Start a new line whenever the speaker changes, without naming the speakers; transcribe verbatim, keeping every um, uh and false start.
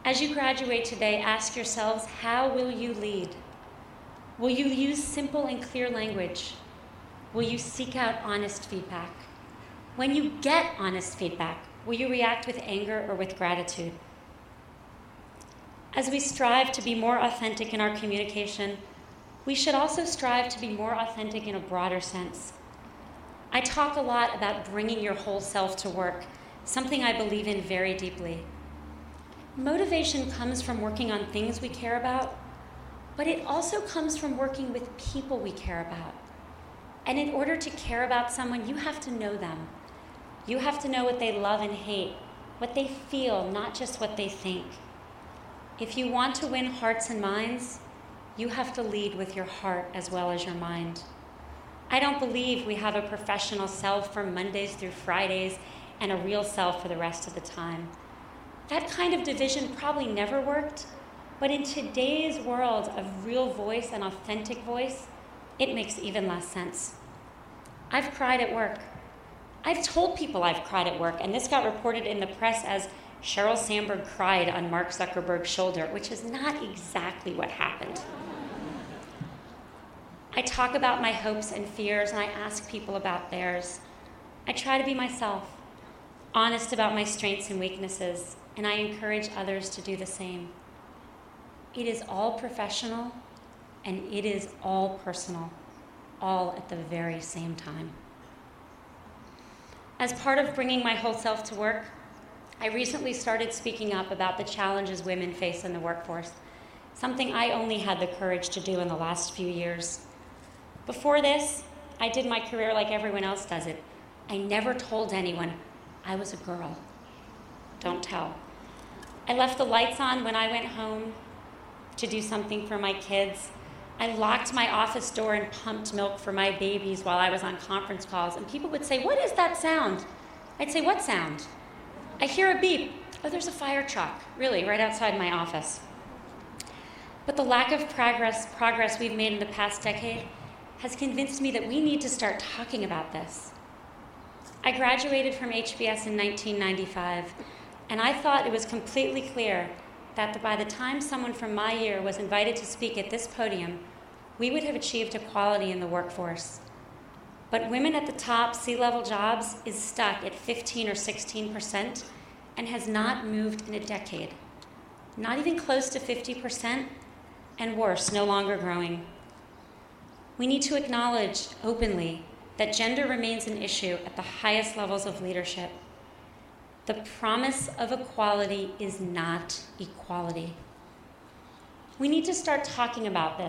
As you graduate today, ask yourselves, how will you lead? Will you use simple and clear language? Will you seek out honest feedback? When you get honest feedback, will you react with anger or with gratitude? As we strive to be more authentic in our communication, we should also strive to be more authentic in a broader sense. I talk a lot about bringing your whole self to work, something I believe in very deeply. Motivation comes from working on things we care about, but it also comes from working with people we care about. And in order to care about someone, you have to know them. You have to know what they love and hate, what they feel, not just what they think. If you want to win hearts and minds, you have to lead with your heart as well as your mind. I don't believe we have a professional self from Mondays through Fridays and a real self for the rest of the time. That kind of division probably never worked, but in today's world of real voice and authentic voice, it makes even less sense. I've cried at work. I've told people I've cried at work, and this got reported in the press as Sheryl Sandberg cried on Mark Zuckerberg's shoulder, which is not exactly what happened. I talk about my hopes and fears, and I ask people about theirs. I try to be myself, honest about my strengths and weaknesses, and I encourage others to do the same. It is all professional, and it is all personal, all at the very same time. As part of bringing my whole self to work, I recently started speaking up about the challenges women face in the workforce, something I only had the courage to do in the last few years. Before this, I did my career like everyone else does it. I never told anyone I was a girl. Don't tell. I left the lights on when I went home to do something for my kids. I locked my office door and pumped milk for my babies while I was on conference calls, and people would say, "What is that sound?" I'd say, "What sound?" I hear a beep. Oh, there's a fire truck, really, right outside my office. But the lack of progress, progress we've made in the past decade has convinced me that we need to start talking about this. I graduated from H B S in nineteen ninety-five, and I thought it was completely clear that by the time someone from my year was invited to speak at this podium, we would have achieved equality in the workforce. But women at the top C-level jobs is stuck at fifteen or sixteen percent and has not moved in a decade. Not even close to fifty percent, and worse, no longer growing. We need to acknowledge openly that gender remains an issue at the highest levels of leadership. The promise of equality is not equality. We need to start talking about this.